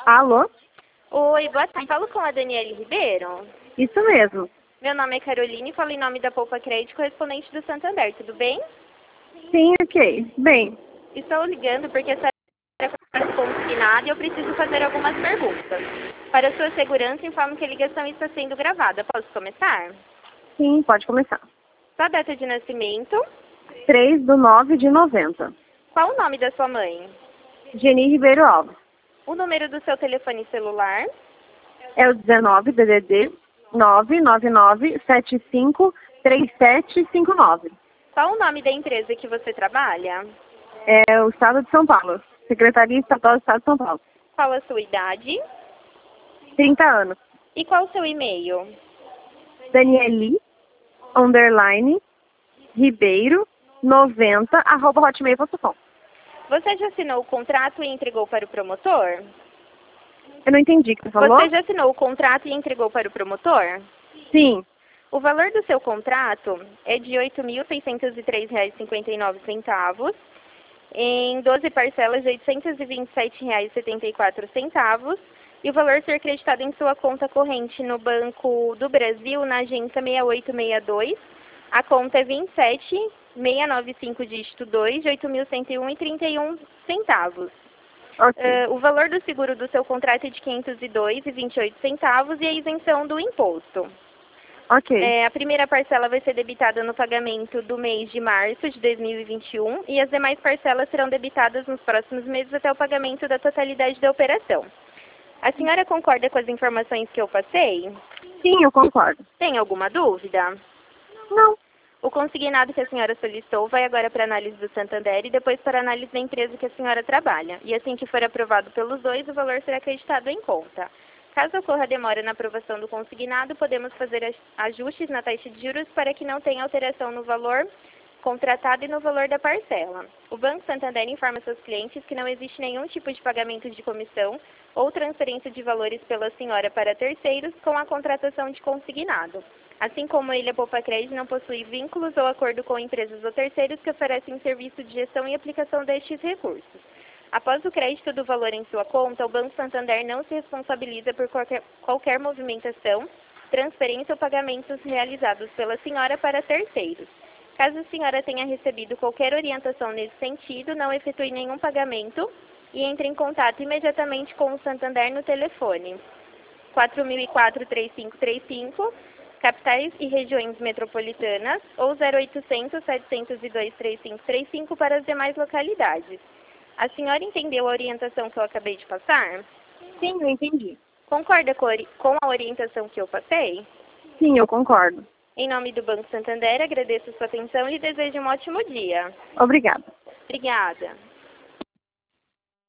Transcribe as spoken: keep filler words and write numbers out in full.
Alô? Oi, boa tarde. Falo com a Daniele Ribeiro. Isso mesmo. Meu nome é Caroline e falo em nome da Poupa Crédito, correspondente do Santander. Tudo bem? Sim, ok. Bem, Estou ligando porque essa é consignada e eu preciso fazer algumas perguntas. Para sua segurança, informo que a ligação está sendo gravada. Posso começar? sim, pode começar. Sua data de nascimento? três do nove de noventa. Qual o nome da sua mãe? Geni Ribeiro Alves. O número do seu telefone celular? É o dezenove D D D nove nove nove sete cinco três sete cinco nove. Qual o nome da empresa que você trabalha? É o Estado de São Paulo. Secretaria Estadual do Estado de São Paulo. Qual a sua idade? trinta anos. E qual o seu e-mail? Danieli, underline, Ribeiro, noventa, arroba hotmail ponto com. Você já assinou o contrato e entregou para o promotor? Eu não entendi o que você falou? Você já assinou o contrato e entregou para o promotor? Sim. O valor do seu contrato é de oito mil seiscentos e três reais e cinquenta e nove centavos, em doze parcelas de oitocentos e vinte e sete reais e setenta e quatro centavos, e o valor ser creditado em sua conta corrente no Banco do Brasil, na agência seis oito seis dois, a conta é vinte e sete, seiscentos e noventa e cinco, dígito dois, de oito mil cento e um reais e trinta e um centavos. Ok. Uh, o valor do seguro do seu contrato é de quinhentos e dois reais e vinte e oito centavos e a isenção do imposto. Ok. É, a primeira parcela vai ser debitada no pagamento do mês de março de dois mil e vinte e um e as demais parcelas serão debitadas nos próximos meses até o pagamento da totalidade da operação. A senhora concorda com as informações que eu passei? Sim, eu concordo. Tem alguma dúvida? Não. O consignado que a senhora solicitou vai agora para análise do Santander e depois para análise da empresa que a senhora trabalha. E assim que for aprovado pelos dois, o valor será acreditado em conta. Caso ocorra demora na aprovação do consignado, podemos fazer ajustes na taxa de juros para que não tenha alteração no valor contratado e no valor da parcela. O Banco Santander informa seus clientes que não existe nenhum tipo de pagamento de comissão ou transferência de valores pela senhora para terceiros com a contratação de consignado. Assim como ele, a Poupa Crédito não possui vínculos ou acordo com empresas ou terceiros que oferecem serviço de gestão e aplicação destes recursos. Após o crédito do valor em sua conta, o Banco Santander não se responsabiliza por qualquer, qualquer movimentação, transferência ou pagamentos realizados pela senhora para terceiros. Caso a senhora tenha recebido qualquer orientação nesse sentido, não efetue nenhum pagamento e entre em contato imediatamente com o Santander no telefone quatro mil e quatro, três cinco três cinco, capitais e regiões metropolitanas, ou zero oitocentos, setecentos e dois, três cinco três cinco para as demais localidades. A senhora entendeu a orientação que eu acabei de passar? Sim, eu entendi. Concorda com a, ori- com a orientação que eu passei? Sim, eu concordo. Em nome do Banco Santander, agradeço a sua atenção e lhe desejo um ótimo dia. Obrigada. Obrigada.